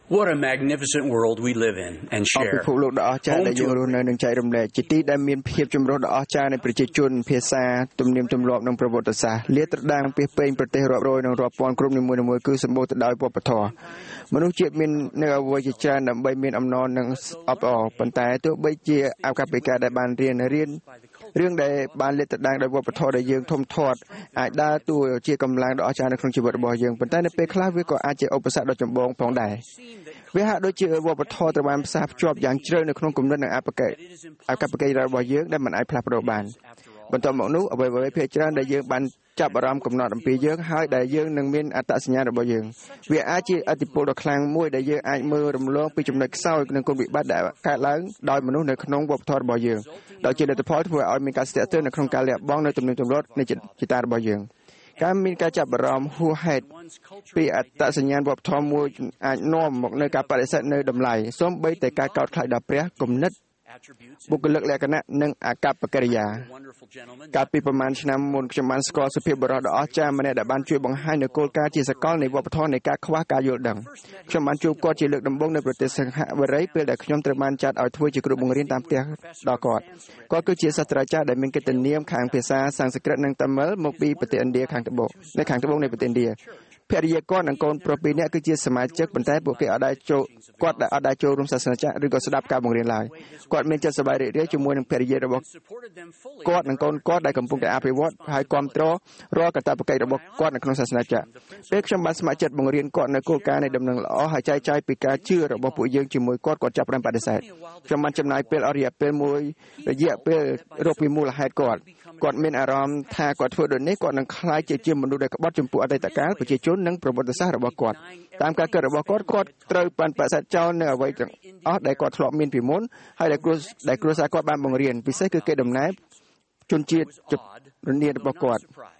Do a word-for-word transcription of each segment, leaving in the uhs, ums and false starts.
What a magnificent world we live in and អប share. ពិភពលោកដ៏អស្ចារ្យដែលយើងរស់នៅនឹងចែករំលែកជាទីដែលមានភាពចម្រុះដ៏អស្ចារ្យនៃប្រជាជនភាសាទំនៀមទម្លាប់និងប្រវត្តិសាស្ត្រលាតត្រដាងពីពេញប្រទេសរាប់រយនិងរាប់ពាន់ក្រុមនីមួយៗគឺសម្បូរទៅដោយវប្បធម៌មនុស្សជាតិមាននៅអ្វីជាច្រើនដើម្បីមានអំណរនិងអបអរប៉ុន្តែទោះបីជាអកប្បកិរិយាដែលបានរៀនរៀនរឿងដែលបានលាតត្រដាងដោយវប្បធម៌ដែលយើងធំធាត់អាចដើរតួជាកម្លាំងដ៏អស្ចារ្យនៅក្នុងជីវិតរបស់យើងប៉ុន្តែនៅពេលខ្លះវាក៏អាចជាឧបសគ្គដ៏ចម្បងផងដែរវាហាក់ដូចជាវប្បធម៌ត្រូវបានផ្សារភ្ជាប់យ៉ាងជ្រៅនៅក្នុងគំនិតនិងអបកិរិយាអកប្បកិរិយារបស់យើងដែលមិនអាចផ្លាស់ប្ដូរបានបន្ទាប់មកនោះអ្វីៗភាគច្រើនដែលយើងបានចាប់អារម្មណ៍កំណត់អំពីយើងហើយដែលយើងនឹងមានអត្តសញ្ញាណរបស់យើងវាអាចជាឥទ្ធិពលដ៏ខ្លាំងមួយដែលយើងអាចមើលរំលងពីចំណុចខ្សោយនិងគុណវិបត្តិដែលកើតឡើងដោយមនុស្សនៅក្នុងវប្បធម៌របស់យើងដោយជាលទ្ធផលធ្វើឲ្យមានការស្ទាក់ស្ទើរនៅក្នុងការលះបង់នៅទំនៀមទម្លាប់នៃចិត្តតារបស់យើងការមានការចាប់អារម្មណ៍ហួសហេតុពីអត្តសញ្ញាណវប្បធម៌មួយអាចនាំមកនៅការបដិសេធនៅតម្លៃសូម្បីតែការកោតខ្លាចដល់ព្រះគំនិតបុគ្គលិកលក្ខណៈនិងអកប្បកិរិយាកាលពីប្រមាណឆ្នាំមុនខ្ញុំបានស្គាល់សុភាពបុរសដ៏អស្ចារ្យម្នាក់ដែលបានជួយបង្ហាញនូវគោលការណ៍ជាសកលនៃវប្បធម៌នៃការខ្វះការយល់ដឹងខ្ញុំបានជួបគាត់ជាលើកដំបូងនៅប្រទេសសិង្ហបុរីពេលដែលខ្ញុំត្រូវបានចាត់ឲ្យធ្វើជាគ្រូបង្រៀនតាមផ្ទះដល់គាត់គាត់គឺជាសាស្ត្រាចារ្យដែលមានកិត្តិនាមខាងភាសាសំស្ក្រឹតនិងតាមីលមកពីប្រទេសឥណ្ឌាខាងត្បូងនៅខាងត្បូងនៃប្រទេសឥណ្ឌាភរិយាគាត់និងកូនប្រុសពីរនាក់គឺជាសមាជិកប៉ុន្តែពួកគេអត់ដែរចូលគាត់ដែលអត់ដែរចូលរួមសាសនាចារឬក៏ស្ដាប់ការបង្រៀនឡើយគាត់មានចិត្តសប្បាយរីករាយជាមួយនឹងភរិយារបស់គាត់និងកូនគាត់ដែលកំពុងតែអភិវឌ្ឍហើយគ្រប់គ្រងរាល់កាតព្វកិច្ចរបស់គាត់នៅក្នុងសាសនាចារពេលខ្ញុំបានស្ម័គ្រចិត្តបង្រៀនគាត់នៅគោលការណ៍នៃដំណឹងល្អហើយចែកចាយពីការជឿរបស់ពួកយើងជាមួយគាត់គាត់ចាប់ផ្ដើមបដិសេធខ្ញុំបានចំណាយពេលអរិយពេលមួយរយៈពេលរកពីមូលហេតុគាត់គាត់មានអារម្មណ៍ថាគាត់ធ្វើដូចនេះគាត់នឹងខ្លាចជាជាមនុស្សដែលក្បត់ចំពោះអតីតកាលប្រជាជននិងប្រវត្តិសាស្ត្ររបស់គាត់តាមការគិតរបស់គាត់គាត់ត្រូវបានបដិសេធចោលនៅអ្វីទាំងអស់ដែលគាត់ធ្លាប់មានពីមុនហើយដែលគ្រួដែលគ្រួសារគាត់បានបង្រៀនពិសេសគឺគេដំណើរជនជាតិរនារបស់គាត់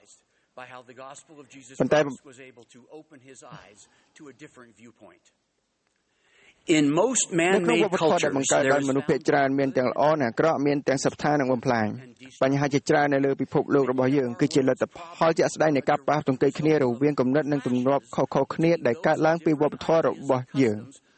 ប៉ុន្តែ In most man-made cultures បង្កើតដោយមនុស្សភាគច្រើនមានទាំងល្អនិងអាក្រក់មានទាំងសត្វថានិងបំផ្លាញបញ្ហាជាច្រើននៅលើពិភពលោករបស់យើងគឺជាលទ្ធផលជាក់ស្ដែងនៃការប៉ះទង្គិចគ្នារវាងគំនិតនិងទម្លាប់ខុសៗគ្នាដែលកើតឡើងពីវប្បធម៌របស់យើង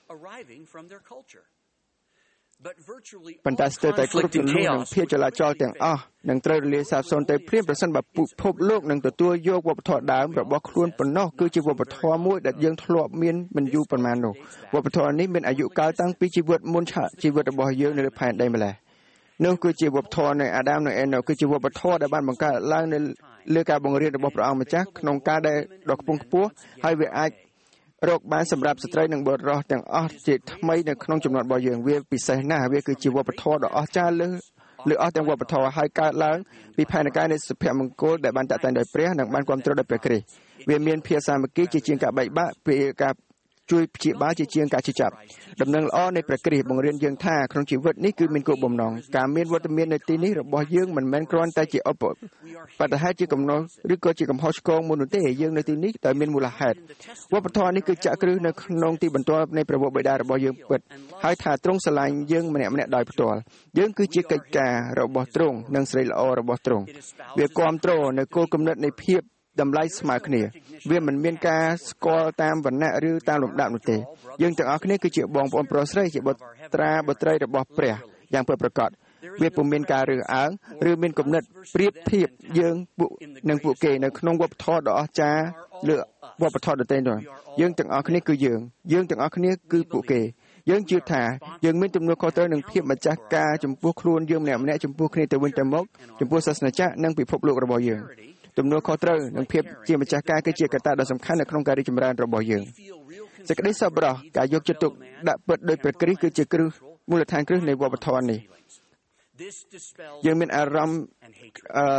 ប៉ុន្តែស្ទើរតែគ្រប់ចំនួននិងភាពចលាចលទាំងអស់នឹងត្រូវរលាយសាបសូន្យទៅព្រាមប្រសិនបើពិភពលោកនឹងទទួលយកវប្បធម៌ដើមរបស់ខ្លួនប៉ុណ្ណោះគឺជាវប្បធម៌មួយដែលយើងធ្លាប់មានមិនយូរប៉ុន្មាននោះវប្បធម៌នេះមានអាយុកាលតាំងពីជីវិតមុនជីវិតរបស់យើងនៅលើផែនដីម្ល៉េះនោះគឺជាវប្បធម៌នៃអាដាមនិងអេណូគឺជាវប្បធម៌ដែលបានបង្កើតឡើងនៅលើការបង្រៀនរបស់ព្រះអង្គម្ចាស់ក្នុងការដែលដ៏ខ្ពង់ខ្ពស់ហើយវាអាចរកបានសម្រាប់ស្ត្រីនិងបុរសទាំងអស់ជាថ្មីនៅក្នុងចំណោមរបស់យើងវាពិសេសណាស់វាគឺជាវប្បធម៌ដ៏អស្ចារ្យលើលើអស់ទាំងវប្បធម៌ហើយកើតឡើងពីផែនការនៃសុភមង្គលដែលបានតាក់តែងដោយព្រះនិងបានគ្រប់គ្រងដោយព្រះគ្រីស្ទវាមានភាសាសាមគ្គីជាជាងការបែកបាក់ពីការជួយព្យាបាលជាជាងការជិះចាប់ដំណឹងល្អនៃព្រះគ្រីស្ទបង្រៀនយើងថាក្នុងជីវិតនេះគឺមានគោលបំណងការមានវត្តមាននៅទីនេះរបស់យើងមិនមែនគ្រាន់តែជាឧបបត្តិហេតុជាកំណត់ឬក៏ជាកំហុសឆ្គងមួយនោះទេយើងនៅទីនេះតែមានមូលហេតុវប្បធម៌នេះគឺចាក់គ្រឹះនៅក្នុងទីបន្ទាល់នៃព្រះវរបិតារបស់យើងពិតហើយថាទ្រង់ស្រឡាញ់យើងម្នាក់ម្នាក់ដោយផ្ទាល់យើងគឺជាកិច្ចការរបស់ទ្រង់និងស្រីល្អរបស់ទ្រង់វាគ្រប់គ្រងនៅគោលគំនិតនៃភាពតម្លៃស្មើគ្នាវាមិនមានការស្គាល់តាមវណ្ណៈឬតាមលំដាប់នោះទេយើងទាំងអស់គ្នាគឺជាបងប្អូនប្រុសស្រីជាបុត្រាបុត្រីរបស់ព្រះយ៉ាងពិតប្រាកដវាពុំមានការរើសអើងឬមានគំនិតប្រៀបធៀបយើងពួកនិងពួកគេនៅក្នុងវប្បធម៌ដ៏អស្ចារ្យលើវប្បធម៌ដទៃនោះយើងទាំងអស់គ្នាគឺយើងយើងទាំងអស់គ្នាគឺពួកគេយើងជឿថាយើងមានទំនួលខុសត្រូវនឹងភាពម្ចាស់ការចំពោះខ្លួនយើងម្នាក់ម្នាក់ចំពោះគ្នាទៅវិញទៅមកចំពោះសាសនាចារនិងពិភពលោករបស់យើងទំនួលខុសត្រូវនិងភាពជាម្ចាស់ការគឺជាកត្តាដ៏សំខាន់នៅក្នុងការរីកចម្រើនរបស់យើងសេចក្តីសប្បុរសការយកចិត្តទុកដាក់ពិតដោយព្រះគ្រីស្ទគឺជាគ្រឹះមូលដ្ឋានគ្រឹះនៃវប្បធម៌នេះយើងមានអារម្មណ៍អឺ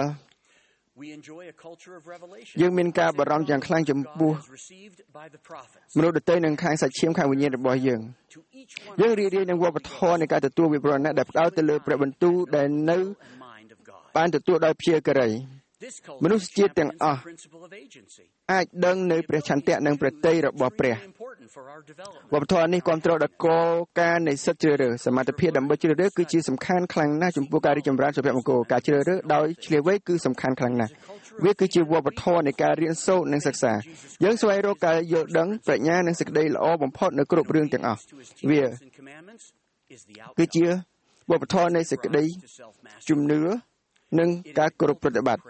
យើងមានការបារម្ភយ៉ាងខ្លាំងចំពោះមនុស្សដទៃនឹងខាងសាច់ឈាមខាងវិញ្ញាណរបស់យើងយើងរីករាយនឹងវប្បធម៌នៃការទទួលវិវរណៈដែលផ្ដោតទៅលើព្រះបន្ទូលដែលនៅបានទទួលដោយព្យាការីមនុស្សជាតិទាំងអស់អាចដឹងនៅព្រះឆន្ទៈនិងព្រះទ័យរបស់ព្រះវប្បធម៌នេះគ្រប់គ្រងដោយគោលការណ៍នៃសិទ្ធិជ្រើសរើសសមត្ថភាពដើម្បីជ្រើសរើសគឺជាសំខាន់ខ្លាំងណាស់ចំពោះការរីកចម្រើនសុភមង្គលការជ្រើសរើសដោយឆ្លៀវវៃគឺសំខាន់ខ្លាំងណាស់វវាគឺជាវប្បធម៌នៃការរៀនសូត្រនិងសិក្សាយើងស្វែងរកការយល់ដឹងប្រាជ្ញានិងសេចក្តីល្អបំផុតនៅគ្រប់រឿងទាំងអស់វាគឺជាវប្បធម៌នៃសេចក្តីជំនឿនិងការគោរពប្រតិបត្តិ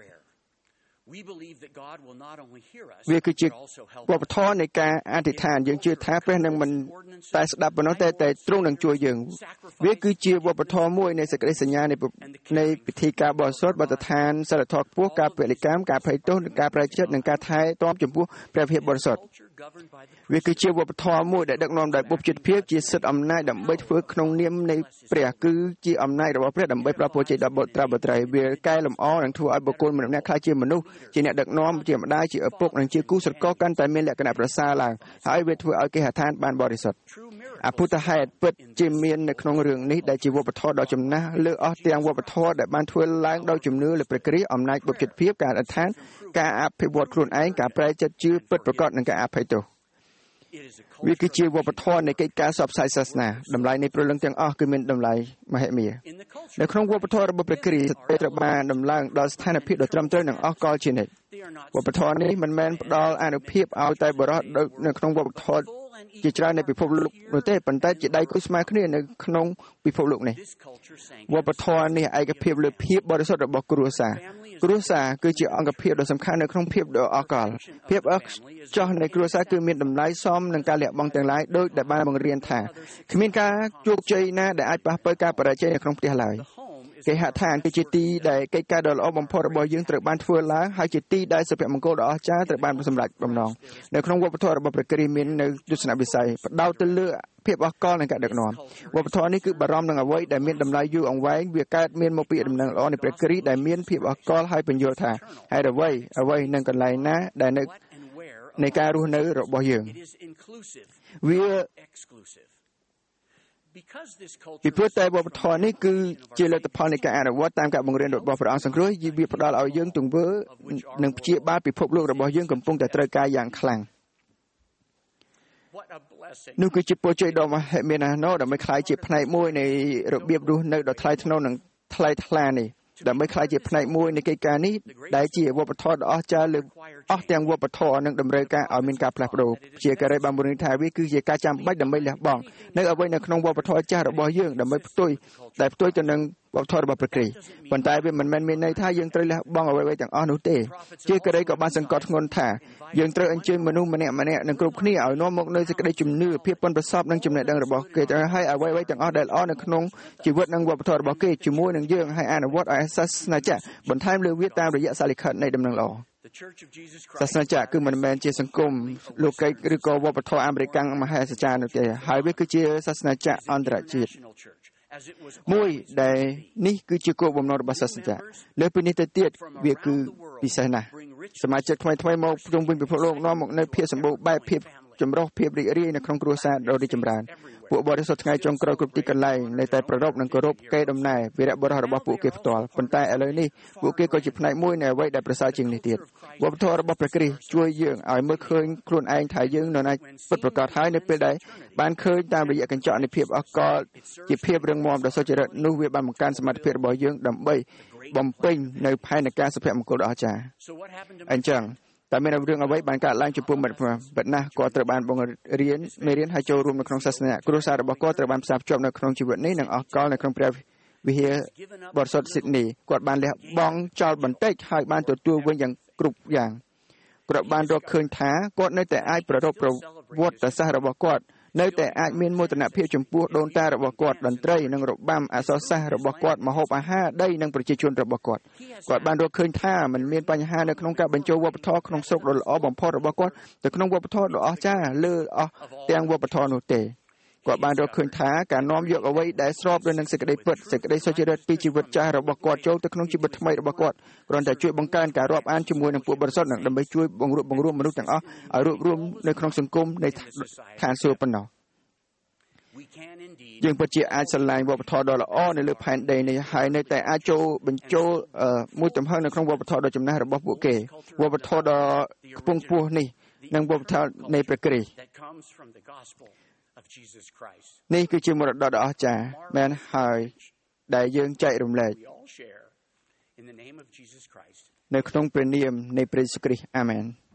វាគឺជាវប្បធម៌នៃការអធិដ្ឋានយើងជឿថាព្រះនឹងមិនតែស្ដាប់ប៉ុណ្ណោះតែតែទ្រង់នឹងជួយយើងវាគឺជាវប្បធម៌មួយនៃសេចក្តីសញ្ញានៃនៃពិធីការបរិសុទ្ធបទដ្ឋានសិលធម៌ខ្ពស់ការពលិកម្មការភ័យទោសនិងការប្រែចិត្តនិងការថែទាំចំពោះព្រះភាពបរិសុទ្ធវាគឺជាវប្បធម៌មួយដែលដឹកនាំដោយបុព្វជិតភាពជាសិទ្ធិអំណាចដើម្បីធ្វើក្នុងនាមនៃព្រះគឺជាអំណាចរបស់ព្រះដើម្បីប្រពោជ័យដល់បុត្រាបុត្រីវាកែលម្អនិងធ្វើឲ្យបុគ្គលម្នាក់ៗក្លាយជាមនុស្សជាអ្នកដឹកនាំជាម្ដាយជាឪពុកនិងជាគូស្រករកាន់តែមានលក្ខណៈប្រសើរឡើងហើយវាធ្វើឲ្យគេហដ្ឋានបានបរិសុទ្ធអភូតហេតុពិតជាមាននៅក្នុងរឿងនេះដែលជាវប្បធម៌ដ៏ចំណាស់លើអស់ទាំងវប្បធម៌ដែលបានធ្វើឡើងដោយជំនឿលើព្រះគ្រីស្ទអំណាចបុព្វជិតភាពការអធិដ្ឋានការអភិវឌ្ឍខ្លួនឯងការប្រែចិត្តជឿពិតប្រាកដនិងការអភ័យទោសវាគឺជាវប្បធម៌នៃកិច្ចការផ្សព្វផ្សាយសាសនាតម្លៃនៃព្រលឹងទាំងអស់គឺមានតម្លៃមហិមានៅក្នុងវប្បធម៌របស់ព្រះគ្រីស្ទត្រូវបានដំឡើងដល់ស្ថានភាពដ៏ត្រឹមត្រូវនិងអស់កលជានិច្ចវប្បធម៌នេះមិនមែនផ្ដល់អានុភាពឲ្យតែបរិសុទ្ធនៅក្នុងវប្បធម៌ជាច្រើននៃពិភពលោកនោះទេប៉ុន្តែជាដៃគូស្មើគ្នានៅក្នុងពិភពលោកនេះវប្បធម៌នេះឯកភាពលើភាពបរិសុទ្ធរបស់គ្រួសារគ្រួសារគឺជាអង្គភាពដ៏សំខាន់នៅក្នុងភាពដ៏អកលភាពអកចោះនៃគ្រួសារគឺមានតម្លៃសមនឹងការលះបង់ទាំងឡាយដោយដែលបានបង្រៀនថាគ្មានការជោគជ័យណាដែលអាចប៉ះពាល់ការបរាជ័យនៅក្នុងផ្ទះឡើយគេហដ្ឋានគឺជាទីដែលកិច្ចការដ៏ល្អបំផុតរបស់យើងត្រូវបានធ្វើឡើងហើយជាទីដែលសុភមង្គលដ៏អស្ចារ្យត្រូវបានសម្រេចបំណងនៅក្នុងវប្បធម៌របស់ព្រះគ្រីស្ទមាននៅទស្សនវិស័យផ្ដោតទៅលើភាពអកលនិងការដឹកនាំវប្បធម៌នេះគឺបារម្ភនឹងអ្វីដែលមានតម្លៃយូរអង្វែងវាកើតមានមកពីដំណឹងល្អនៃព្រះគ្រីស្ទដែលមានភាពអកលហើយបញ្យល់ថាហេតុអ្វីអ្វីនឹងកន្លែងណាដែលនៅនៃការរស់នៅរបស់យើងវាពីព្រោះតែវប្បធម៌នេះគឺជាលទ្ធផលនៃការអនុវត្តតាមការបង្រៀនរបស់ព្រះអង្គសង្គ្រោះវាផ្ដល់ឲ្យយើងទង្វើនិងព្យាបាលពិភពលោករបស់យើងកំពុងតែត្រូវការយ៉ាងខ្លាំងនោះគឺជាពរជ័យដ៏មហិមាណាស់ដើម្បីក្លាយជាផ្នែកមួយនៃរបៀបរស់នៅដ៏ថ្លៃថ្នូរនិងថ្លៃថ្លានេះដើម្បីក្លាយជាផ្នែកមួយនៃកិច្ចការនេះដែលជាវប្បធម៌ដ៏អស្ចារ្យលើអស់ទាំងវប្បធម៌និងតម្រូវការឲ្យមានការផ្លាស់ប្ដូរជាការីបានបង្រៀនថាវាគឺជាការចាំបាច់ដើម្បីលះបង់នៅអ្វីនៅក្នុងវប្បធម៌ចាស់របស់យើងដើម្បីផ្ទុយតែផ្ទុយទៅនឹងវប្បធម៌របស់ព្រះគ្រីស្ទប៉ុន្តែវាមិនមែនមានន័យថាយើងត្រូវលះបង់អ្វីៗទាំងអស់នោះទេជាការីក៏បានសង្កត់ធ្ងន់ថាយើងត្រូវអញ្ជើញមនុស្សម្នាក់ម្នាក់និងគ្រប់គ្នាឲ្យនាំមកនូវសេចក្តីជំនឿភាពប៉ិនប្រសប់និងចំណេះដឹងរបស់គេទៅឲ្យអ្វីៗទាំងអស់ដែលល្អនៅក្នុងជីវិតនិងវប្បធម៌របស់គេជាមួយនឹងយើងឲ្យអនុវត្តឲ្យសាសនាចក្របន្ថែមលើវាតាមរយៈសាលិខិតនៃដំណឹងល្អសាសនាចក្រគឺមិនមែនជាសង្គមលោកីឬក៏វប្បធម៌អាមេរិកមហាសច្ចានោះទេហើយវាគឺជាសាសនាចក្រអន្តរជាតិមួយដែលនេះគឺជាគោលបំណងរបស់សាសនាចក្រលើពីនេះទៅទៀតវាគឺពិសេសណាស់សមាជិកថ្មីថ្មីមកជុំវិញពិភពលោកនាំមកនៅភាពសម្បូរបែបភាពចម្រុះភាពរីករាយនៅក្នុងគ្រួសារដ៏រីកចម្រើនពួកបរិសុទ្ធថ្ងៃចុងក្រោយគ្រប់ទីកន្លែងនៅតែប្ររពនិងគោរពកេរដំណែលវីរបុរសរបស់ពួកគេផ្ទាល់ប៉ុន្តែឥឡូវនេះពួកគេក៏ជាផ្នែកមួយនៃអ្វីដែលប្រសើរជាងនេះទៀតវប្បធម៌របស់ព្រះគ្រីស្ទជួយយើងឲ្យមើលឃើញខ្លួនឯងថាយើងនៅណាពិតប្រាកដហើយនៅពេលដែលបានឃើញតាមរយៈកញ្ចក់នៃភាពអកលជាភាពរឹងមាំដ៏សុចរិតនោះវាបានបង្កើនសមត្ថភាពរបស់យើងដើម្បីបំពេញនៅផែនការសុភមង្គលដ៏អស្ចារ្យអញ្ចឹងតែមានរឿងអ្វីបានកើតឡើងចំពោះមិត្តមិត្តណាស់គាត់ត្រូវបានបង្រៀនមេរៀនឲ្យចូលរួមនៅក្នុងសាសនាគ្រួសាររបស់គាត់ត្រូវបានផ្សារភ្ជាប់នៅក្នុងជីវិតនេះនិងអស់កលនៅក្នុងព្រះវិហារបរិសុទ្ធស៊ីដនីគាត់បានលះបង់ចោលបន្តិចហើយបានទទួលវិញយ៉ាងគ្រប់យ៉ាងគាត់បានរកឃើញថាគាត់នៅតែអាចប្ររពប្រវត្តិសាស្ត្ររបស់គាត់នៅតែអាចមានមោទនភាពចំពោះដូនតារបស់គាត់តន្ត្រីនិងរបាំអក្សរសាស្ត្ររបស់គាត់ម្ហូបអាហារដីនិងប្រជាជនរបស់គាត់គាត់បានរកឃើញថាมันមានបញ្ហានៅក្នុងការបញ្ចូលវប្បធម៌ក្នុងស្រុកដ៏ល្អបំផុតរបស់គាត់ទៅក្នុងវប្បធម៌ដ៏អស្ចារ្យលើអស់ទាំងវប្បធម៌នោះទេគាត់បានរកឃើញថាការនាំយកអ្វីដែលស្របទៅនឹងសេចក្តីពិតសេចក្តីសុចរិតពីជីវិតចាស់របស់គាត់ចូលទៅក្នុងជីវិតថ្មីរបស់គាត់គ្រាន់តែជួយបង្កើនការរាប់អានជាមួយនឹងពួកបរិសុទ្ធនិងដើម្បីជួយបង្រួបបង្រួមមនុស្សទាំងអស់ឲ្យរួបរวมនៅក្នុងសង្គមនៃឋានសួគ៌ប៉ុណ្ណោះយើងពិតជាអាចឆ្លងវប្បធម៌ដ៏ល្អនៅលើផែនដីនេះហើយនៅតែអាចចូលបញ្ចូលមួយទំហឹងនៅក្នុងវប្បធម៌ដ៏ចំណាស់របស់ពួកគេវប្បធម៌ដ៏ខ្ពង់ខ្ពស់នេះនិងវប្បធម៌នៃព្រះគ្រីស្ទនេះគឺជាមរតកដ៏អស្ចារ្យមែនហើយដែលយើងចែករំលែកនៅក្នុងព្រះនាមនៃព្រះយេស៊ូវគ្រីស្ទអាមែន